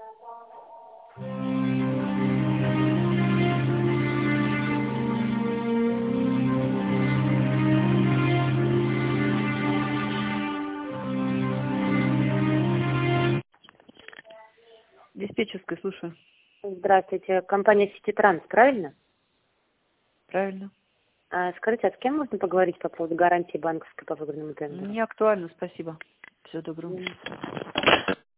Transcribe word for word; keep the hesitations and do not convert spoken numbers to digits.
Диспетчерская, слушаю. Здравствуйте, компания Сити Транс, правильно? Правильно. А, скажите, а с кем можно поговорить по поводу гарантии банковской по выгодному тендеру? Не актуально, спасибо. Всего доброго.